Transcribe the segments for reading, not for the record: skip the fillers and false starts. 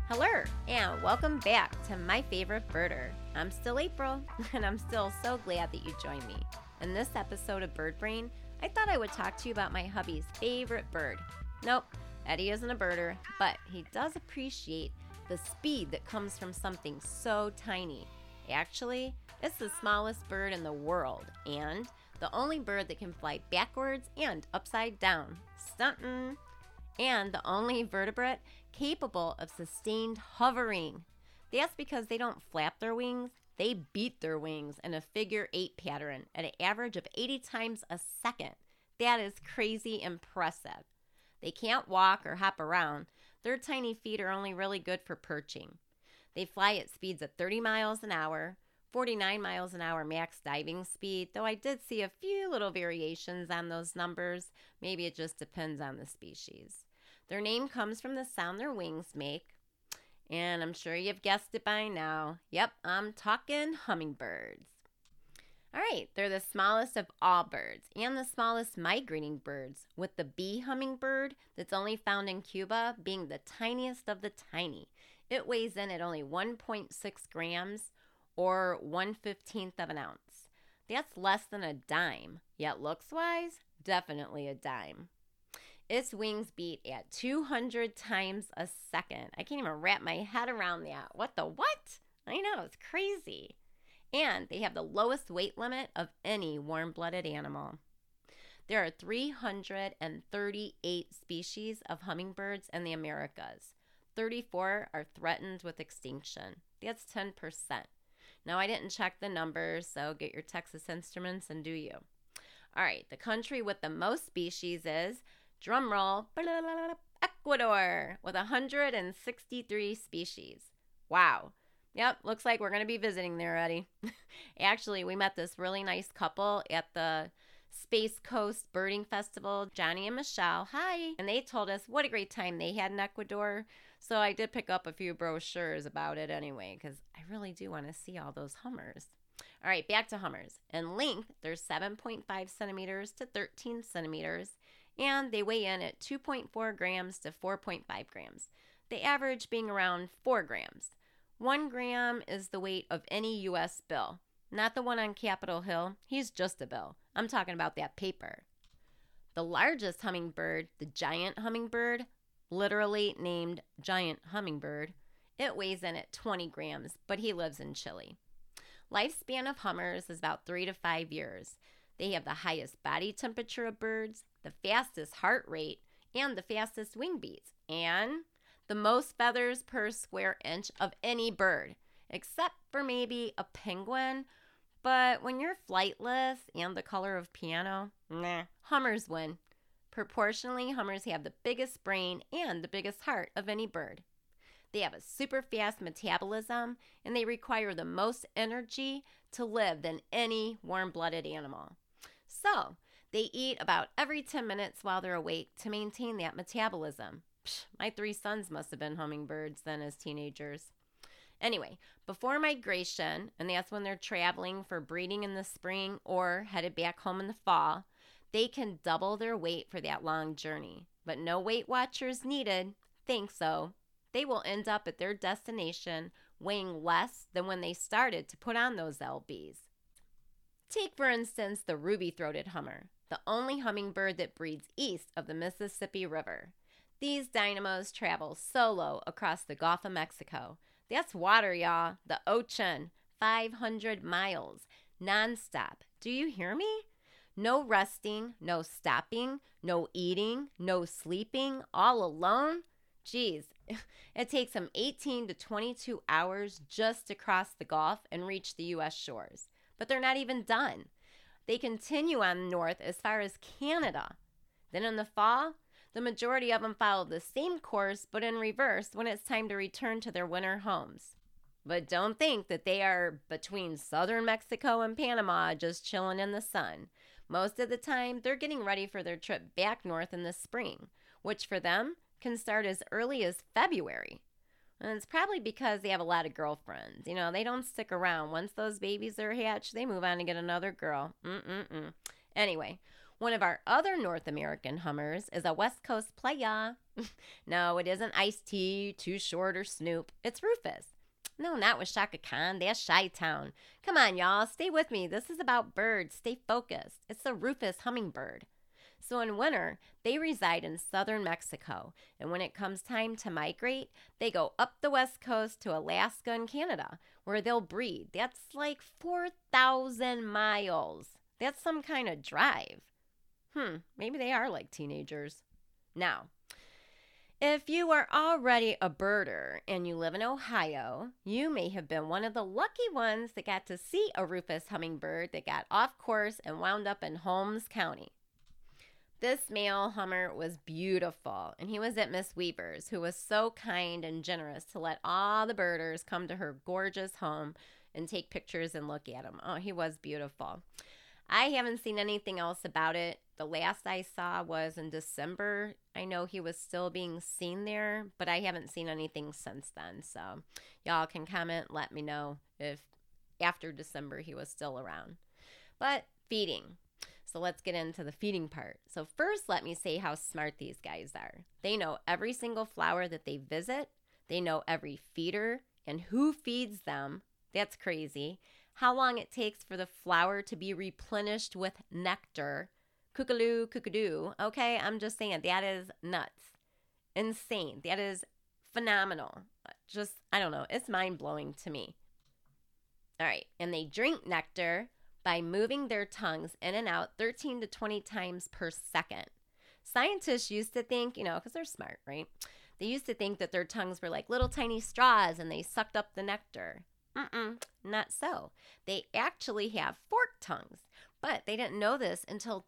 Hello, and welcome back to My Favorite Birder. I'm still April, and I'm still so glad that you joined me. In this episode of Bird Brain, I thought I would talk to you about my hubby's favorite bird. Nope, Eddie isn't a birder, but he does appreciate the speed that comes from something so tiny. Actually, it's the smallest bird in the world, and the only bird that can fly backwards and upside down. Stuntin'! And the only vertebrate capable of sustained hovering. That's because they don't flap their wings, they beat their wings in a figure 8 pattern at an average of 80 times a second. That is crazy impressive. They can't walk or hop around. Their tiny feet are only really good for perching. They fly at speeds of 30 miles an hour, 49 miles an hour max diving speed, though I did see a few little variations on those numbers. Maybe it just depends on the species. Their name comes from the sound their wings make, and I'm sure you've guessed it by now. Yep, I'm talking hummingbirds. All right, they're the smallest of all birds and the smallest migrating birds, with the bee hummingbird that's only found in Cuba being the tiniest of the tiny. It weighs in at only 1.6 grams or 1/15 of an ounce. That's less than a dime, yet looks-wise, definitely a dime. Its wings beat at 200 times a second. I can't even wrap my head around that. What the what? I know, it's crazy. And they have the lowest weight limit of any warm-blooded animal. There are 338 species of hummingbirds in the Americas. 34 are threatened with extinction. That's 10%. Now, I didn't check the numbers, so get your Texas Instruments and do you. All right, the country with the most species is, drumroll, Ecuador, with 163 species. Wow. Yep, looks like we're going to be visiting there, Eddie. Actually, we met this really nice couple at the Space Coast Birding Festival, Johnny and Michelle. Hi. And they told us what a great time they had in Ecuador. So I did pick up a few brochures about it anyway, because I really do want to see all those hummers. All right, back to hummers. In length, they're 7.5 centimeters to 13 centimeters, and they weigh in at 2.4 grams to 4.5 grams, the average being around 4 grams. 1 gram is the weight of any U.S. bill, not the one on Capitol Hill. He's just a bill. I'm talking about that paper. The largest hummingbird, the giant hummingbird, literally named giant hummingbird, it weighs in at 20 grams, but he lives in Chile. Lifespan of hummers is about 3 to 5 years. They have the highest body temperature of birds, the fastest heart rate, and the fastest wing beats, and the most feathers per square inch of any bird, except for maybe a penguin. But when you're flightless and the color of piano, hummers win. Proportionally, hummers have the biggest brain and the biggest heart of any bird. They have a super fast metabolism, and they require the most energy to live than any warm-blooded animal. So, they eat about every 10 minutes while they're awake to maintain that metabolism. My 3 sons must have been hummingbirds then as teenagers. Anyway, before migration, and that's when they're traveling for breeding in the spring or headed back home in the fall, they can double their weight for that long journey. But no Weight Watchers needed. Think so. They will end up at their destination weighing less than when they started to put on those lbs. Take, for instance, the ruby-throated hummer, the only hummingbird that breeds east of the Mississippi River. These dynamos travel solo across the Gulf of Mexico. That's water, y'all. The ocean. 500 miles. Non-stop. Do you hear me? No resting, no stopping, no eating, no sleeping, all alone. Geez, it takes them 18 to 22 hours just to cross the Gulf and reach the U.S. shores. But they're not even done. They continue on north as far as Canada. Then in the fall, the majority of them follow the same course but in reverse when it's time to return to their winter homes. But don't think that they are between southern Mexico and Panama just chilling in the sun. Most of the time, they're getting ready for their trip back north in the spring, which for them can start as early as February. And it's probably because they have a lot of girlfriends. You know, they don't stick around. Once those babies are hatched, they move on to get another girl. Anyway, One of our other North American hummers is a West Coast playa. No, it isn't Ice-T, Too Short, or Snoop. It's Rufus. No, not with Shaka Khan. That's Chi-Town. Come on, y'all. Stay with me. This is about birds. Stay focused. It's the Rufus hummingbird. So in winter, they reside in southern Mexico. And when it comes time to migrate, they go up the west coast to Alaska and Canada, where they'll breed. That's like 4,000 miles. That's some kind of drive. Maybe they are like teenagers. Now, if you are already a birder and you live in Ohio, you may have been one of the lucky ones that got to see a Rufus hummingbird that got off course and wound up in Holmes County. This male hummer was beautiful, and he was at Miss Weaver's, who was so kind and generous to let all the birders come to her gorgeous home and take pictures and look at him. Oh, he was beautiful. I haven't seen anything else about it. The last I saw was in December. I know he was still being seen there, but I haven't seen anything since then. So y'all can comment, let me know if after December he was still around. But feeding. So let's get into the feeding part. So first, let me say how smart these guys are. They know every single flower that they visit. They know every feeder and who feeds them. That's crazy. How long it takes for the flower to be replenished with nectar. Kookaloo, kookadoo. Okay, I'm just saying, that is nuts. Insane. That is phenomenal. Just, I don't know. It's mind-blowing to me. All right, and they drink nectar by moving their tongues in and out 13 to 20 times per second. Scientists used to think, because they're smart, right? They used to think that their tongues were like little tiny straws and they sucked up the nectar. Not so. They actually have forked tongues, but they didn't know this until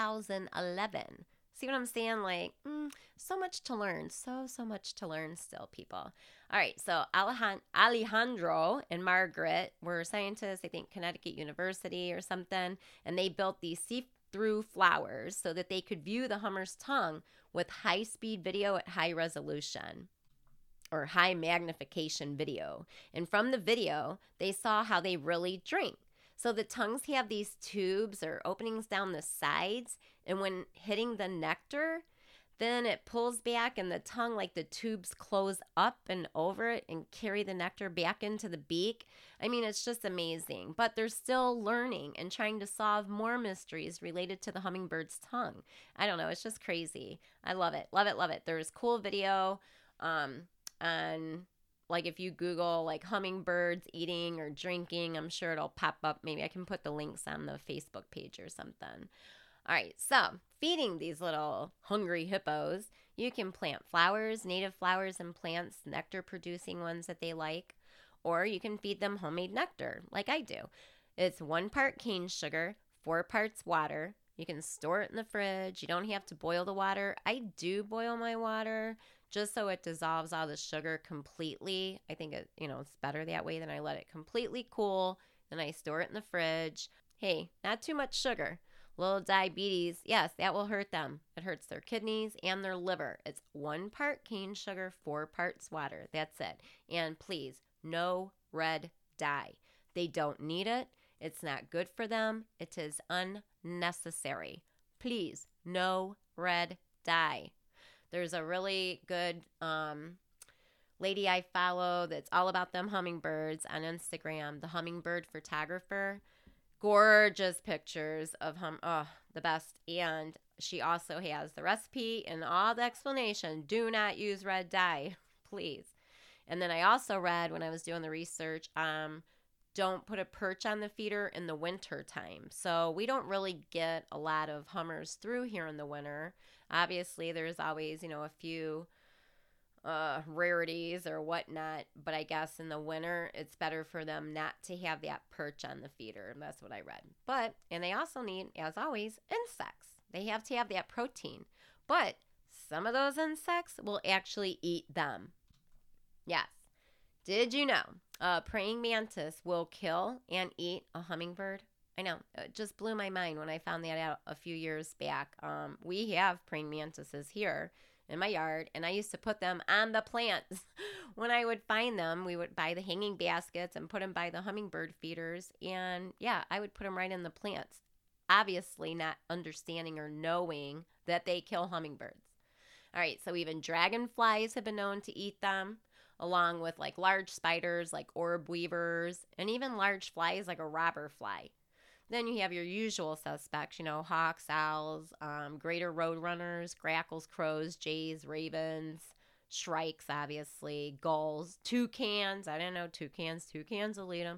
2011. See what I'm saying? Like, so much to learn. So much to learn still, people. All right, so Alejandro and Margaret were scientists, I think Connecticut University or something, and they built these see-through flowers so that they could view the hummer's tongue with high-speed video at high resolution or high magnification video. And from the video, they saw how they really drink. So the tongues have these tubes or openings down the sides, and when hitting the nectar, then it pulls back and the tongue, like the tubes, close up and over it and carry the nectar back into the beak. I mean, it's just amazing. But they're still learning and trying to solve more mysteries related to the hummingbird's tongue. I don't know. It's just crazy. I love it. Love it. Love it. There's cool video on, like, if you Google, like, hummingbirds eating or drinking, I'm sure it'll pop up. Maybe I can put the links on the Facebook page or something. All right, so feeding these little hungry hippos, you can plant flowers, native flowers and plants, nectar-producing ones that they like, or you can feed them homemade nectar, like I do. It's 1 part cane sugar, 4 parts water. You can store it in the fridge. You don't have to boil the water. I do boil my water just so it dissolves all the sugar completely. I think it's better that way than I let it completely cool, then I store it in the fridge. Hey, not too much sugar. Little diabetes, yes, that will hurt them. It hurts their kidneys and their liver. It's 1 part cane sugar, 4 parts water. That's it. And please, no red dye. They don't need it. It's not good for them. It is unnecessary. Please, no red dye. There's a really good lady I follow that's all about them hummingbirds on Instagram, the Hummingbird Photographer. Gorgeous pictures of the best. And she also has the recipe and all the explanation. Do not use red dye, please. And then I also read when I was doing the research, don't put a perch on the feeder in the winter time. So we don't really get a lot of hummers through here in the winter. Obviously, there's always, a few rarities or whatnot, but I guess in the winter it's better for them not to have that perch on the feeder, and that's what I read. And they also need, as always, insects. They have to have that protein, but some of those insects will actually eat them. Yes. Did you know a praying mantis will kill and eat a hummingbird? I know, it just blew my mind when I found that out a few years back. We have praying mantises here in my yard, and I used to put them on the plants. When I would find them, we would buy the hanging baskets and put them by the hummingbird feeders, and yeah, I would put them right in the plants. obviously not understanding or knowing that they kill hummingbirds. All right, so even dragonflies have been known to eat them, along with like large spiders like orb weavers, and even large flies like a robber fly. Then you have your usual suspects, hawks, owls, greater roadrunners, grackles, crows, jays, ravens, shrikes, obviously, gulls, toucans. I didn't know toucans. Toucans will eat them.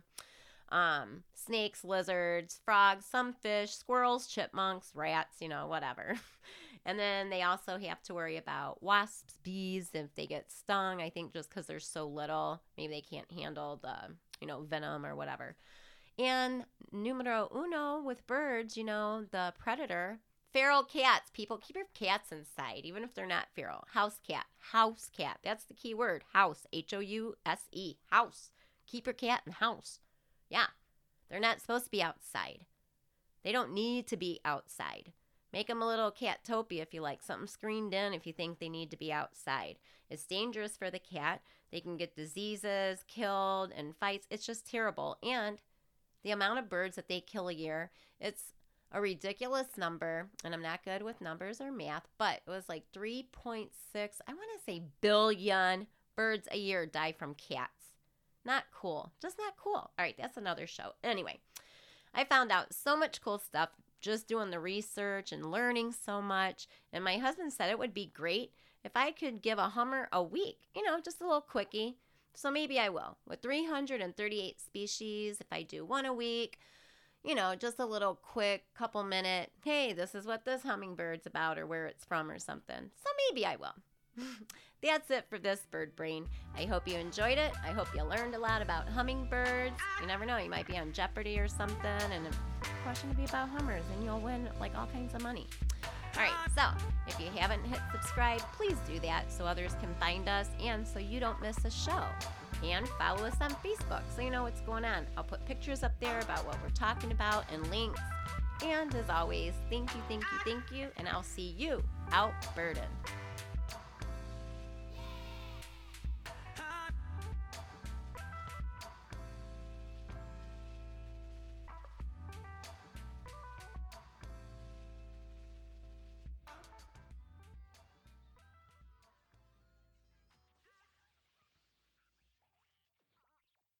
Snakes, lizards, frogs, some fish, squirrels, chipmunks, rats, whatever. And then they also have to worry about wasps, bees, if they get stung. I think just because they're so little, maybe they can't handle the, venom or whatever. And numero uno with birds, the predator, feral cats. People, keep your cats inside, even if they're not feral. House cat. House cat. That's the key word. House. House. House. Keep your cat in the house. Yeah. They're not supposed to be outside. They don't need to be outside. Make them a little Catopia if you like. Something screened in if you think they need to be outside. It's dangerous for the cat. They can get diseases, killed, and fights. It's just terrible. And the amount of birds that they kill a year, it's a ridiculous number. And I'm not good with numbers or math, but it was like 3.6, I want to say billion birds a year die from cats. Not cool. Just not cool. All right, that's another show. Anyway, I found out so much cool stuff just doing the research and learning so much. And my husband said it would be great if I could give a hummer a week, just a little quickie. So maybe I will. With 338 species, if I do one a week, just a little quick couple minute, hey, this is what this hummingbird's about or where it's from or something. So maybe I will. That's it for this Bird Brain. I hope you enjoyed it. I hope you learned a lot about hummingbirds. You never know, you might be on Jeopardy or something, and a question to be about hummers, and you'll win like all kinds of money. All right, so if you haven't hit subscribe, please do that so others can find us and so you don't miss a show. And follow us on Facebook so you know what's going on. I'll put pictures up there about what we're talking about and links. And as always, thank you, and I'll see you out birding.